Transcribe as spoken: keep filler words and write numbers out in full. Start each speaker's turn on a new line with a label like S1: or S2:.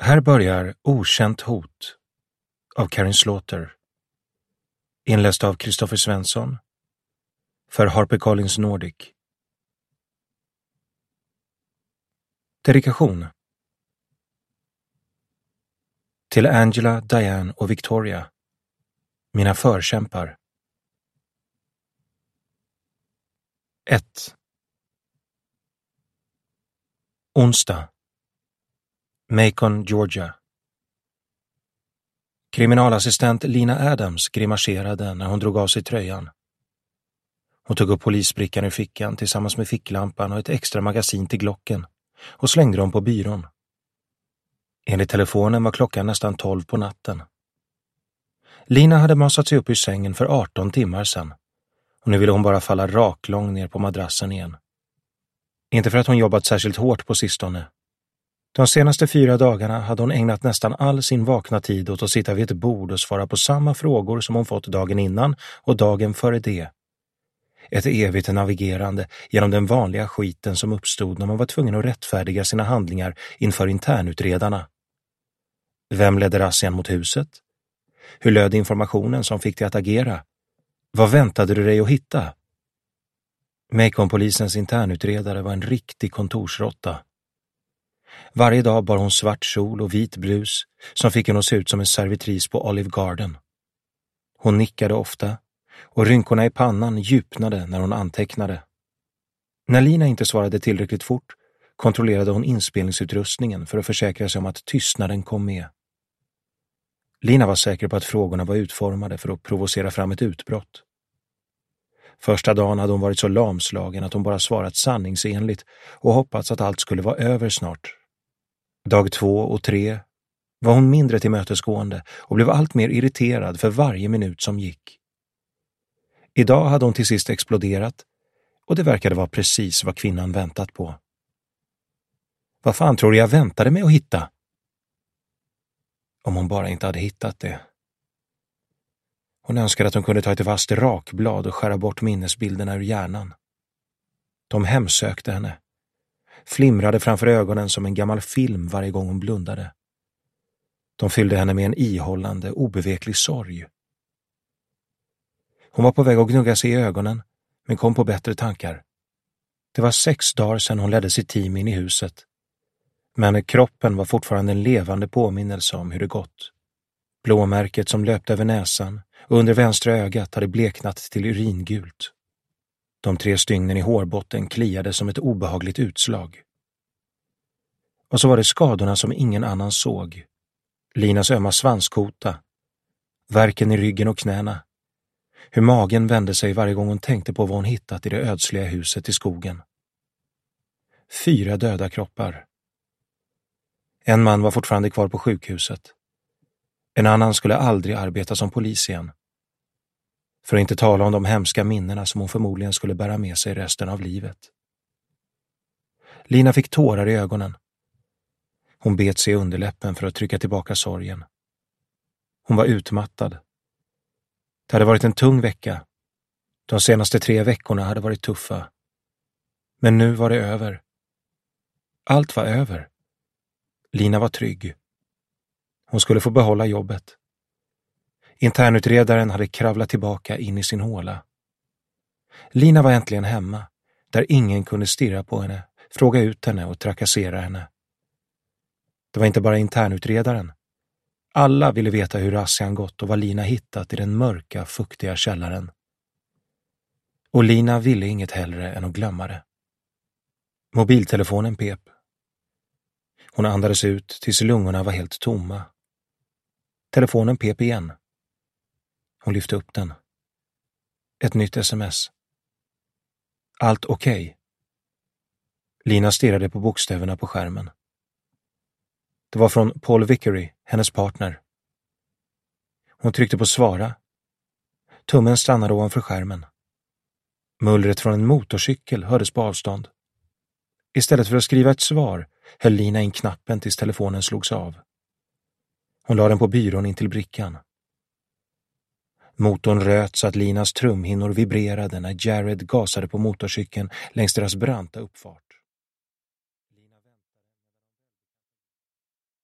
S1: Här börjar Okänt hot av Karin Slaughter. Inläst av Kristoffer Svensson för HarperCollins Nordic. Dedikation. Till Angela, Diane och Victoria, mina förkämpar. ett. Onsdag. Macon, Georgia. Kriminalassistent Lina Adams grimaserade när hon drog av sig tröjan. Hon tog upp polisbrickan ur fickan tillsammans med ficklampan och ett extra magasin till Glocken och slängde dem på byrån. Enligt telefonen var klockan nästan tolv på natten. Lina hade masat sig upp ur sängen för arton timmar sedan och nu ville hon bara falla raklång ner på madrassen igen. Inte för att hon jobbat särskilt hårt på sistone. De senaste fyra dagarna hade hon ägnat nästan all sin vakna tid åt att sitta vid ett bord och svara på samma frågor som hon fått dagen innan och dagen före det. Ett evigt navigerande genom den vanliga skiten som uppstod när man var tvungen att rättfärdiga sina handlingar inför internutredarna. Vem ledde razzian mot huset? Hur löd informationen som fick dig att agera? Vad väntade du dig att hitta? Macon-polisens internutredare var en riktig kontorsrotta. Varje dag bar hon svart kjol och vit blus som fick henne att se ut som en servitris på Olive Garden. Hon nickade ofta och rynkorna i pannan djupnade när hon antecknade. När Lina inte svarade tillräckligt fort kontrollerade hon inspelningsutrustningen för att försäkra sig om att tystnaden kom med. Lina var säker på att frågorna var utformade för att provocera fram ett utbrott. Första dagen hade hon varit så lamslagen att hon bara svarat sanningsenligt och hoppats att allt skulle vara över snart. Dag två och tre var hon mindre tillmötesgående och blev allt mer irriterad för varje minut som gick. Idag hade hon till sist exploderat och det verkade vara precis vad kvinnan väntat på. Vad fan tror du jag väntade med att hitta? Om hon bara inte hade hittat det. Hon önskade att hon kunde ta ett vasst rakblad och skära bort minnesbilderna ur hjärnan. De hemsökte henne. Flimrade framför ögonen som en gammal film varje gång hon blundade. De fyllde henne med en ihållande, obeveklig sorg. Hon var på väg att gnugga sig i ögonen, men kom på bättre tankar. Det var sex dagar sedan hon ledde sitt team in i huset. Men kroppen var fortfarande en levande påminnelse om hur det gått. Blåmärket som löpte över näsan och under vänstra ögat hade bleknat till uringult. De tre stygnen i hårbotten kliade som ett obehagligt utslag. Och så var det skadorna som ingen annan såg. Linas ömma svanskota, värken i ryggen och knäna. Hur magen vände sig varje gång hon tänkte på vad hon hittat i det ödsliga huset i skogen. Fyra döda kroppar. En man var fortfarande kvar på sjukhuset. En annan skulle aldrig arbeta som polis igen. För att inte tala om de hemska minnena som hon förmodligen skulle bära med sig resten av livet. Lina fick tårar i ögonen. Hon bet sig i underläppen för att trycka tillbaka sorgen. Hon var utmattad. Det hade varit en tung vecka. De senaste tre veckorna hade varit tuffa. Men nu var det över. Allt var över. Lina var trygg. Hon skulle få behålla jobbet. Internutredaren hade kravlat tillbaka in i sin håla. Lina var äntligen hemma, där ingen kunde stirra på henne, fråga ut henne och trakassera henne. Det var inte bara internutredaren. Alla ville veta hur razzian gått och vad Lina hittat i den mörka, fuktiga källaren. Och Lina ville inget hellre än att glömma det. Mobiltelefonen pep. Hon andades ut tills lungorna var helt tomma. Telefonen pep igen. Hon lyfte upp den. Ett nytt sms. Allt okej. Okay. Lina stirrade på bokstäverna på skärmen. Det var från Paul Vickery, hennes partner. Hon tryckte på svara. Tummen stannade ovanför skärmen. Mullret från en motorcykel hördes på avstånd. Istället för att skriva ett svar höll Lina in knappen tills telefonen slogs av. Hon la den på byrån in till brickan. Motorn röt så att Linas trumhinnor vibrerade när Jared gasade på motorcykeln längs deras branta uppfart.